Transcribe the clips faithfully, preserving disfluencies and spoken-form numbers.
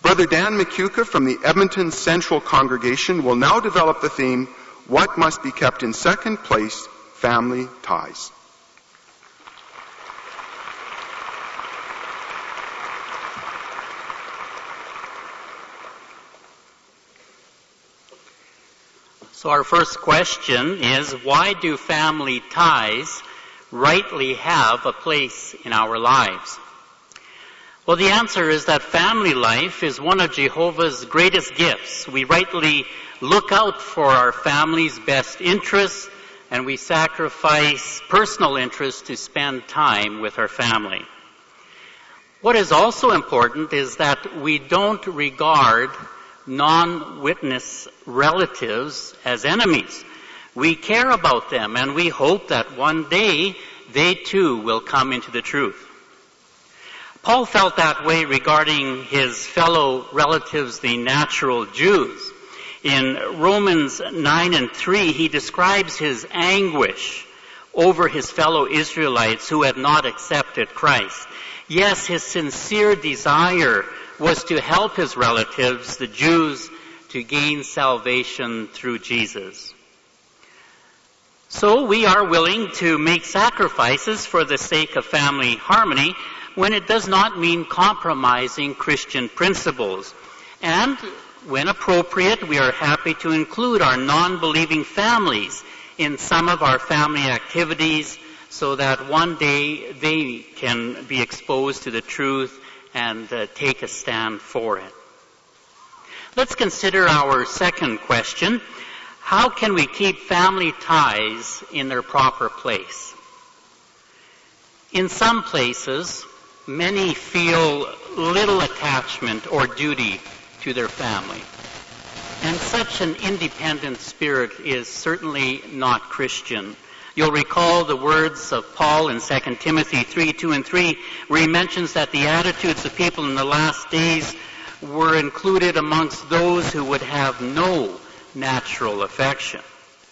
Brother Dan McCuca from the Edmonton Central Congregation will now develop the theme, What Must Be Kept in Second Place? Family Ties. So our first question is, why do family ties rightly have a place in our lives? Well, the answer is that family life is one of Jehovah's greatest gifts. We rightly look out for our family's best interests, and we sacrifice personal interests to spend time with our family. What is also important is that we don't regard non-witness relatives as enemies. We care about them, and we hope that one day they too will come into the truth. Paul felt that way regarding his fellow relatives, the natural Jews. In Romans nine and three, he describes his anguish over his fellow Israelites who had not accepted Christ. Yes, his sincere desire was to help his relatives, the Jews, to gain salvation through Jesus. So we are willing to make sacrifices for the sake of family harmony when it does not mean compromising Christian principles. And when appropriate, we are happy to include our non-believing families in some of our family activities so that one day they can be exposed to the truth and uh, take a stand for it. Let's consider our second question. How can we keep family ties in their proper place? In some places, many feel little attachment or duty to their family. And such an independent spirit is certainly not Christian. You'll recall the words of Paul in Second Timothy three, two and three, where he mentions that the attitudes of people in the last days were included amongst those who would have no natural affection.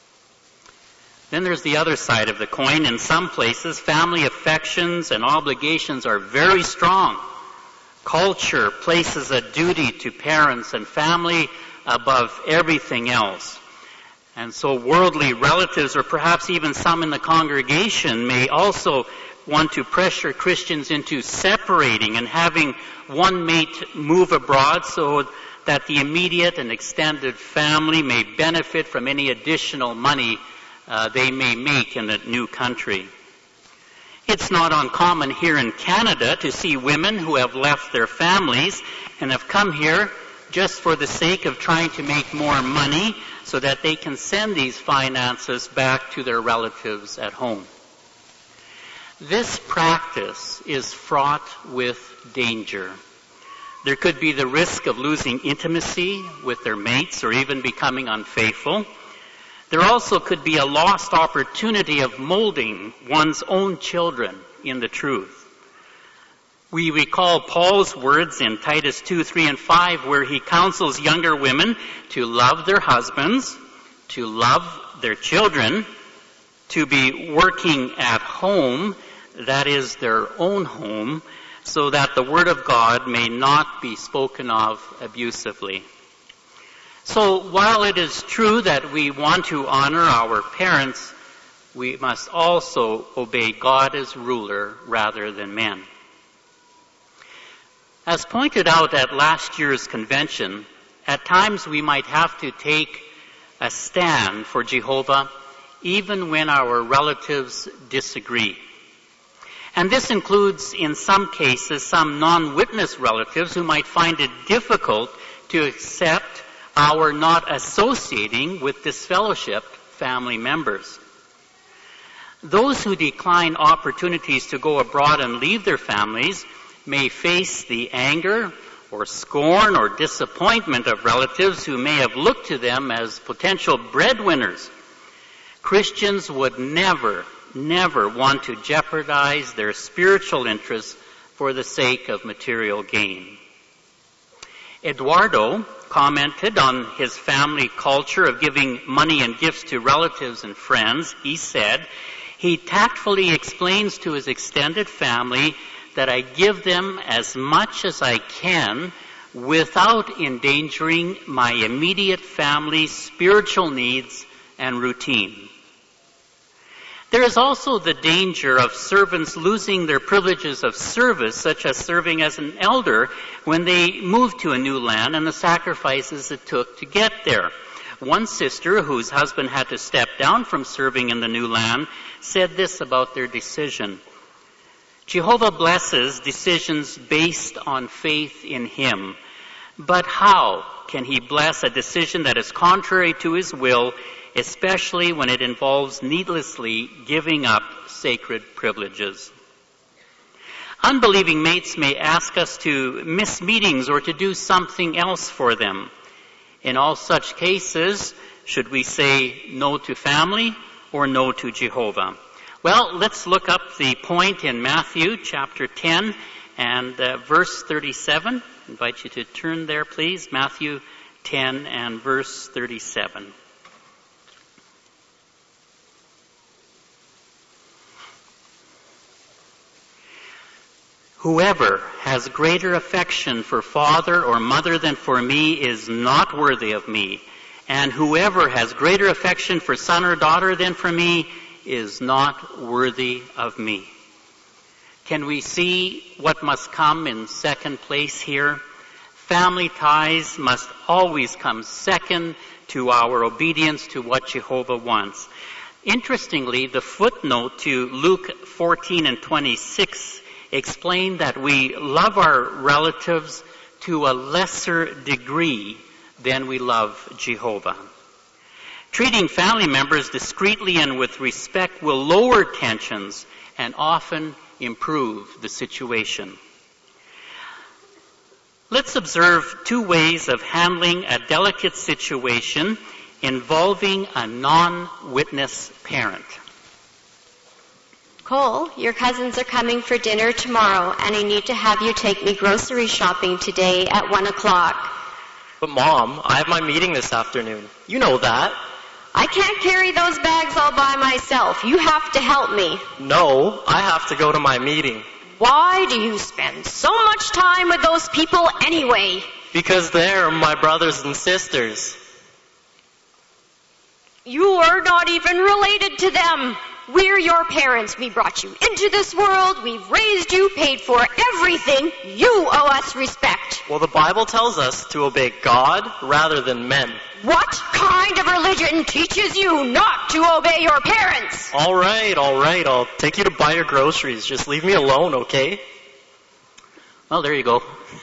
Then there's the other side of the coin. In some places, family affections and obligations are very strong. Culture places a duty to parents and family above everything else. And so worldly relatives, or perhaps even some in the congregation, may also want to pressure Christians into separating and having one mate move abroad so that the immediate and extended family may benefit from any additional money uh, they may make in the new country. It's not uncommon here in Canada to see women who have left their families and have come here just for the sake of trying to make more money so that they can send these finances back to their relatives at home. This practice is fraught with danger. There could be the risk of losing intimacy with their mates or even becoming unfaithful. There also could be a lost opportunity of molding one's own children in the truth. We recall Paul's words in Titus two, three, and five, where he counsels younger women to love their husbands, to love their children, to be working at home, that is their own home, so that the word of God may not be spoken of abusively. So while it is true that we want to honor our parents, we must also obey God as ruler rather than men. As pointed out at last year's convention, at times we might have to take a stand for Jehovah even when our relatives disagree. And this includes, in some cases, some non-witness relatives who might find it difficult to accept our not associating with disfellowshipped family members. Those who decline opportunities to go abroad and leave their families may face the anger or scorn or disappointment of relatives who may have looked to them as potential breadwinners. Christians would never, never want to jeopardize their spiritual interests for the sake of material gain. Eduardo commented on his family culture of giving money and gifts to relatives and friends. He said, he tactfully explains to his extended family that I give them as much as I can without endangering my immediate family's spiritual needs and routine. There is also the danger of servants losing their privileges of service, such as serving as an elder when they move to a new land and the sacrifices it took to get there. One sister, whose husband had to step down from serving in the new land, said this about their decision. Jehovah blesses decisions based on faith in Him. But how can He bless a decision that is contrary to His will, especially when it involves needlessly giving up sacred privileges? Unbelieving mates may ask us to miss meetings or to do something else for them. In all such cases, should we say no to family or no to Jehovah? Well, let's look up the point in Matthew chapter ten and uh, verse thirty-seven. I invite you to turn there, please. Matthew ten and verse thirty-seven. Whoever has greater affection for father or mother than for me is not worthy of me. And whoever has greater affection for son or daughter than for me is not worthy of me. Can we see what must come in second place here? Family ties must always come second to our obedience to what Jehovah wants. Interestingly, the footnote to Luke fourteen and twenty-six explain that we love our relatives to a lesser degree than we love Jehovah. Treating family members discreetly and with respect will lower tensions and often improve the situation. Let's observe two ways of handling a delicate situation involving a non-witness parent. Cole, your cousins are coming for dinner tomorrow, and I need to have you take me grocery shopping today at one o'clock. But Mom, I have my meeting this afternoon. You know that. I can't carry those bags all by myself. You have to help me. No, I have to go to my meeting. Why do you spend so much time with those people anyway? Because they're my brothers and sisters. You are not even related to them. We're your parents. We brought you into this world. We've raised you, paid for everything. You owe us respect. Well, the Bible tells us to obey God rather than men. What kind of religion teaches you not to obey your parents? All right, all right. I'll take you to buy your groceries. Just leave me alone, okay? Well, there you go.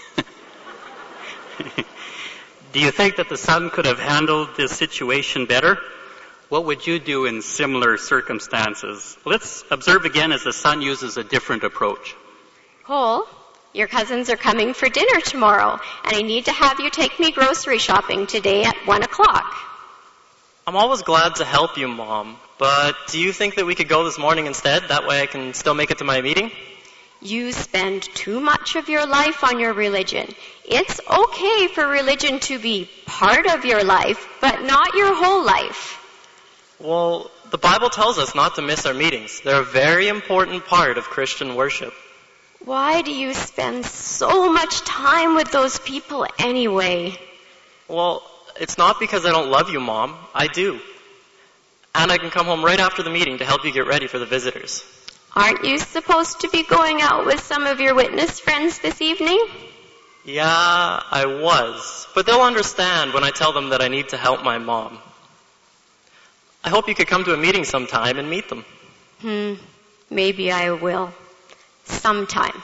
Do you think that the son could have handled this situation better? What would you do in similar circumstances? Let's observe again as the son uses a different approach. Cole, your cousins are coming for dinner tomorrow, and I need to have you take me grocery shopping today at one o'clock. I'm always glad to help you, Mom, but do you think that we could go this morning instead? That way I can still make it to my meeting? You spend too much of your life on your religion. It's okay for religion to be part of your life, but not your whole life. Well, the Bible tells us not to miss our meetings. They're a very important part of Christian worship. Why do you spend so much time with those people anyway? Well, it's not because I don't love you, Mom. I do. And I can come home right after the meeting to help you get ready for the visitors. Aren't you supposed to be going out with some of your witness friends this evening? Yeah, I was. But they'll understand when I tell them that I need to help my mom. I hope you could come to a meeting sometime and meet them. Hmm, maybe I will. Sometime.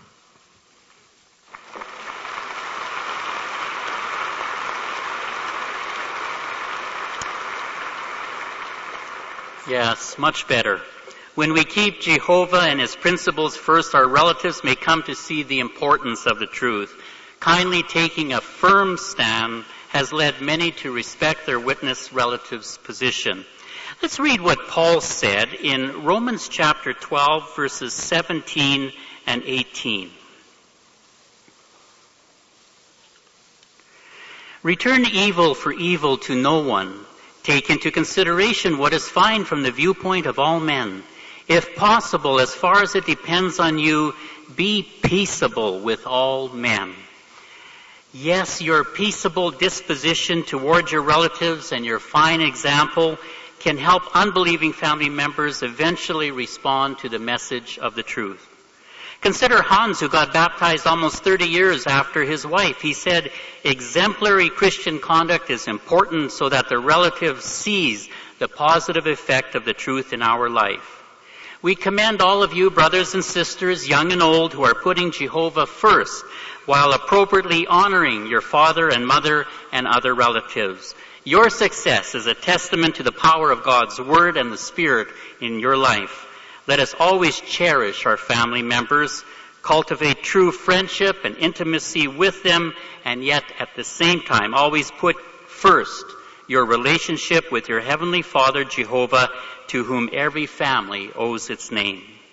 Yes, much better. When we keep Jehovah and His principles first, our relatives may come to see the importance of the truth. Kindly taking a firm stand has led many to respect their witness relatives' position. Let's read what Paul said in Romans chapter twelve, verses seventeen and eighteen. Return evil for evil to no one. Take into consideration what is fine from the viewpoint of all men. If possible, as far as it depends on you, be peaceable with all men. Yes, your peaceable disposition toward your relatives and your fine example can help unbelieving family members eventually respond to the message of the truth. Consider Hans, who got baptized almost thirty years after his wife. He said, exemplary Christian conduct is important so that the relative sees the positive effect of the truth in our life. We commend all of you, brothers and sisters, young and old, who are putting Jehovah first while appropriately honoring your father and mother and other relatives. Your success is a testament to the power of God's Word and the Spirit in your life. Let us always cherish our family members, cultivate true friendship and intimacy with them, and yet at the same time always put first your relationship with your Heavenly Father, Jehovah, to whom every family owes its name.